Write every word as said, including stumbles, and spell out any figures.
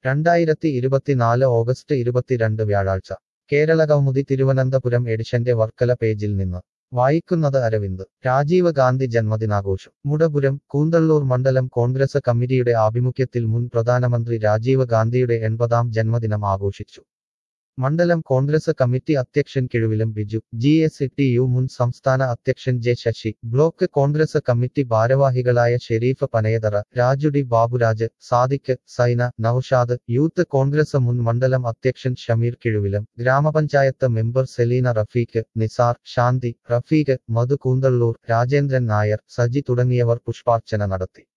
രണ്ടായിരത്തി ഇരുപത്തിനാല് ഓഗസ്റ്റ് ഇരുപത്തിരണ്ട് വ്യാഴാഴ്ച കേരളകൗമുദി തിരുവനന്തപുരം എഡിഷന്റെ വർക്കല പേജിൽ നിന്ന് വായിക്കുന്നത് അരവിന്ദ്. രാജീവ് ഗാന്ധി ജന്മദിനാഘോഷം മുടപുരം. കൂന്തള്ളൂർ മണ്ഡലം കോൺഗ്രസ് കമ്മിറ്റിയുടെ ആഭിമുഖ്യത്തിൽ മുൻ പ്രധാനമന്ത്രി രാജീവ് ഗാന്ധിയുടെ എൺപതാം ജന്മദിനം ആഘോഷിച്ചു. മണ്ഡലം കോൺഗ്രസ് കമ്മിറ്റി അധ്യക്ഷൻ Kizhuvilam Biju, G S T U മുൻ സംസ്ഥാന അധ്യക്ഷൻ J Sasi, block Congress committee ഭാരവാഹികളായ ഷെരീഫ് പനയതറ, രാജു ഡി ബാബുരാജ്, സാദിഖ്, സൈന, നൌഷാദ്, യൂത്ത് കോൺഗ്രസ് മുൻ മണ്ഡലം അധ്യക്ഷൻ ഷമീർ കിഴുവിലം, ഗ്രാമപഞ്ചായത്ത് മെമ്പർ സെലീന റഫീഖ്, നിസാർ, ശാന്തി, റഫീഖ്, മധു കൂന്തള്ളൂർ, രാജേന്ദ്രൻ നായർ, സജി തുടങ്ങിയവർ പുഷ്പാർച്ചന നടത്തി.